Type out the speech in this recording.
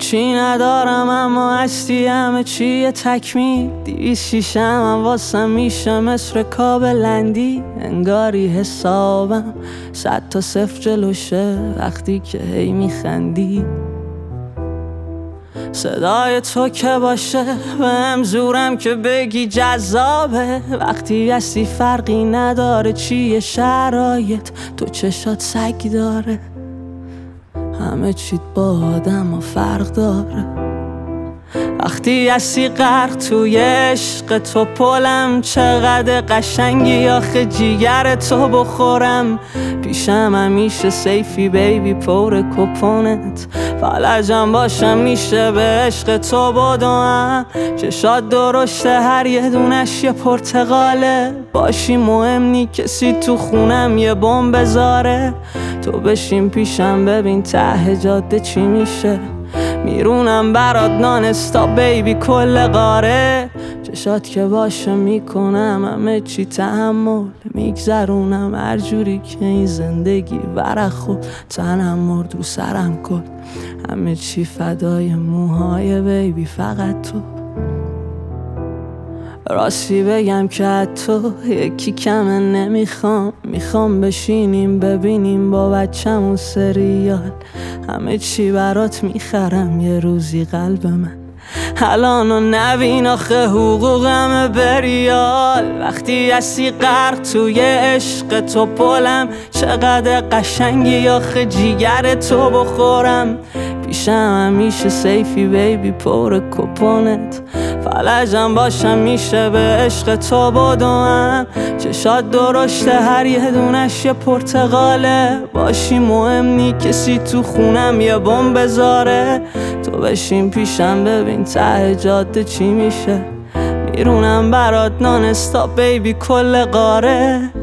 هیچی ندارم اما هستی همه چیه تکمیل. 206 هم واسم میشه مثل کابلندی. انگاری حسابم 100 تا 0 جلوشه وقتی که هی میخندی. صدای تو که باشه بهم زورم که بگی جذابه. وقتی هستی فرقی نداره چیه شرایط، تو چشات سگ داره. همه چیت با آدم ها فرق داره. وقتی هستی غرق توی عشق تو پلم، چقدر قشنگی آخه جیگر تو بخورم. پیشم همیشه سیفی بیبی پر کپونت. فلجم باشم میشه به عشق تو بدوم. چشات درشته هر یه دونش یه پرتقاله. باشی مهم نی کسی تو خونم یه بمب بذاره. تو بشین پیشم ببین ته جاده چی میشه. میرونم برات نان استاپ بیبی کل قاره. چشات که باشه میکنم همه چی تحمل. میگذرونم هر جوری که این زندگی ورق خود. تنم مرد رو سرم کرد همه چی فدای موهای بیبی فقط تو. راستی بگم که تو یکی کمه نمیخوام. میخوام بشینیم ببینیم با بچمون سریال. همه چی برات میخرم یه روزی قلب من. الانو نبین آخه حقوقم بریال. وقتی هستی غرق توی عشق تو پلم، چقدر قشنگی آخه جیگر تو بخورم. پیشم همیشه سیفی بیبی پر کپونت. فلجم باشم میشه به عشق تو بدوم. چشات درشته هر یه دونش یه پرتقاله. باشی مهم نی کسی تو خونم یه بمب بذاره. تو بشین پیشم ببین ته جاده چی میشه. میرونم برات نان استاپ بیبی کل قاره.